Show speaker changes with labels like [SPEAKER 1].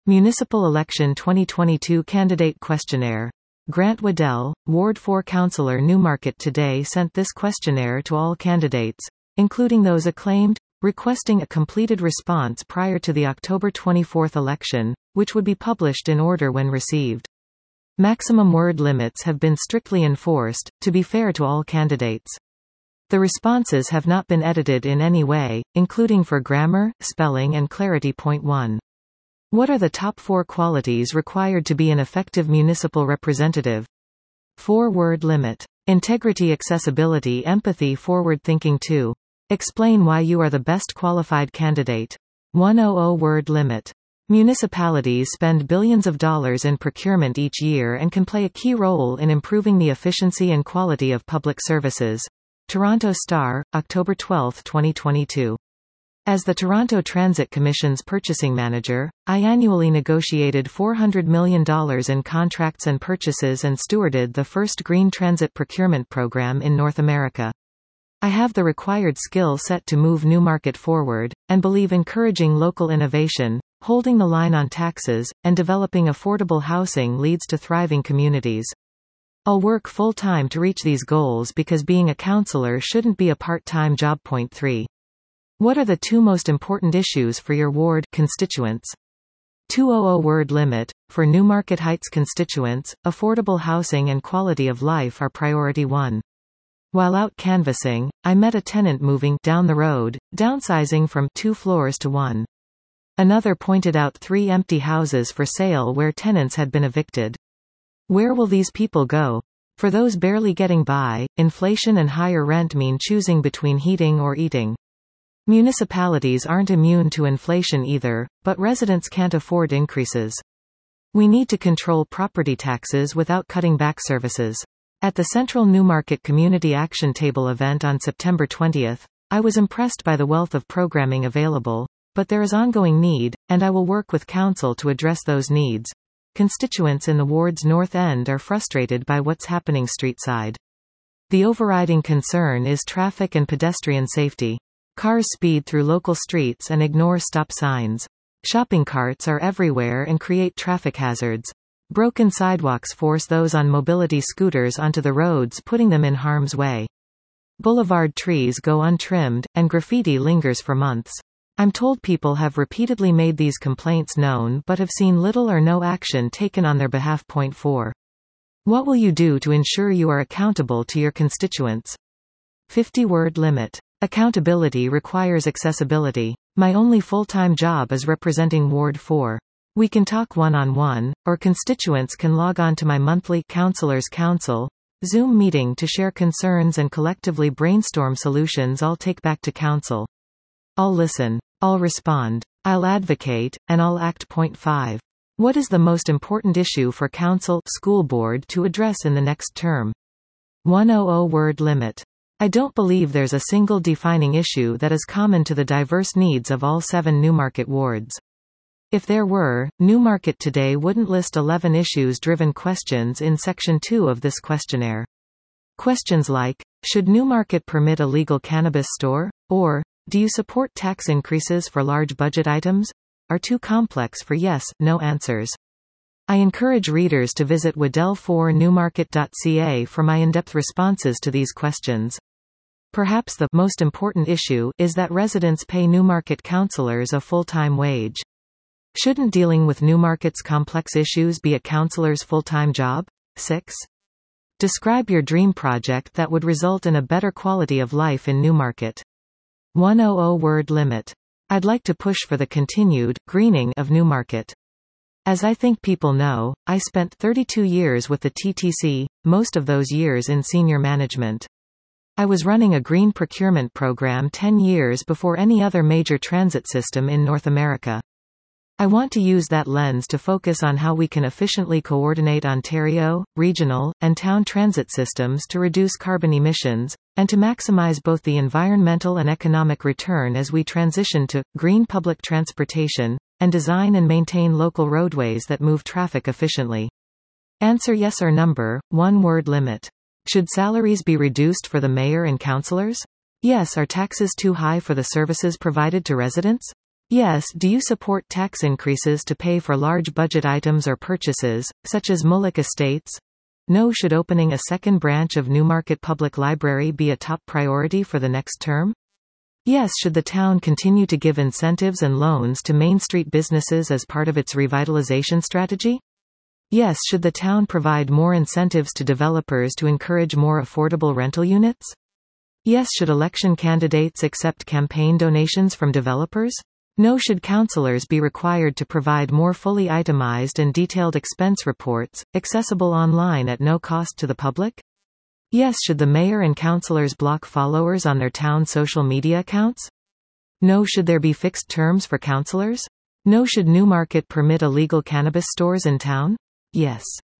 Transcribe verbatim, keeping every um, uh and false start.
[SPEAKER 1] Municipal Election twenty twenty-two Candidate Questionnaire. Grant Waddell, Ward four Councillor Newmarket today sent this questionnaire to all candidates, including those acclaimed, requesting a completed response prior to the October twenty-fourth election, which would be published in order when received. Maximum word limits have been strictly enforced, to be fair to all candidates. The responses have not been edited in any way, including for grammar, spelling and clarity. Point one. What are the top four qualities required to be an effective municipal representative? Four-word limit. Integrity, accessibility, empathy, forward-thinking. two. Explain why you are the best qualified candidate. one hundred word limit. Municipalities spend billions of dollars in procurement each year and can play a key role in improving the efficiency and quality of public services. Toronto Star, October twelfth twenty twenty-two. As the Toronto Transit Commission's purchasing manager, I annually negotiated four hundred million dollars in contracts and purchases and stewarded the first green transit procurement program in North America. I have the required skill set to move Newmarket forward, and believe encouraging local innovation, holding the line on taxes, and developing affordable housing leads to thriving communities. I'll work full-time to reach these goals because being a councillor shouldn't be a part-time job. Point three. What are the two most important issues for your ward constituents? two hundred word limit. For Newmarket Heights constituents, affordable housing and quality of life are priority one. While out canvassing, I met a tenant moving down the road, downsizing from two floors to one. Another pointed out three empty houses for sale where tenants had been evicted. Where will these people go? For those barely getting by, inflation and higher rent mean choosing between heating or eating. Municipalities aren't immune to inflation either, but residents can't afford increases. We need to control property taxes without cutting back services. At the Central Newmarket Community Action Table event on September twentieth, I was impressed by the wealth of programming available, but there is ongoing need, and I will work with Council to address those needs. Constituents in the ward's North End are frustrated by what's happening streetside. The overriding concern is traffic and pedestrian safety. Cars speed through local streets and ignore stop signs. Shopping carts are everywhere and create traffic hazards. Broken sidewalks force those on mobility scooters onto the roads, putting them in harm's way. Boulevard trees go untrimmed, and graffiti lingers for months. I'm told people have repeatedly made these complaints known but have seen little or no action taken on their behalf. Point four. What will you do to ensure you are accountable to your constituents? fifty-word limit. Accountability requires accessibility. My only full-time job is representing Ward four. We can talk one-on-one, or constituents can log on to my monthly Councillors Council Zoom meeting to share concerns and collectively brainstorm solutions I'll take back to Council. I'll listen. I'll respond. I'll advocate, and I'll act. Point five. What is the most important issue for Council School Board to address in the next term? one hundred word limit. I don't believe there's a single defining issue that is common to the diverse needs of all seven Newmarket wards. If there were, Newmarket today wouldn't list eleven issues-driven questions in Section two of this questionnaire. Questions like, should Newmarket permit a legal cannabis store? Or, do you support tax increases for large budget items? Are too complex for yes/no answers. I encourage readers to visit waddell four newmarket dot c a for my in-depth responses to these questions. Perhaps the most important issue is that residents pay Newmarket councillors a full-time wage. Shouldn't dealing with Newmarket's complex issues be a councillor's full-time job? six. Describe your dream project that would result in a better quality of life in Newmarket. one hundred word limit. I'd like to push for the continued greening of Newmarket. As I think people know, I spent thirty-two years with the T T C, most of those years in senior management. I was running a green procurement program ten years before any other major transit system in North America. I want to use that lens to focus on how we can efficiently coordinate Ontario, regional, and town transit systems to reduce carbon emissions, and to maximize both the environmental and economic return as we transition to green public transportation, and design and maintain local roadways that move traffic efficiently. Answer yes or number, one word limit. Should salaries be reduced for the mayor and councillors? Yes. Are taxes too high for the services provided to residents? Yes. Do you support tax increases to pay for large budget items or purchases, such as Mullock Estates? No. Should opening a second branch of Newmarket Public Library be a top priority for the next term? Yes. Should the town continue to give incentives and loans to Main Street businesses as part of its revitalization strategy? Yes. Should the town provide more incentives to developers to encourage more affordable rental units? Yes. Should election candidates accept campaign donations from developers? No. Should councillors be required to provide more fully itemized and detailed expense reports, accessible online at no cost to the public? Yes. Should the mayor and councillors block followers on their town social media accounts? No. Should there be fixed terms for councillors? No. Should Newmarket permit illegal cannabis stores in town? Yes.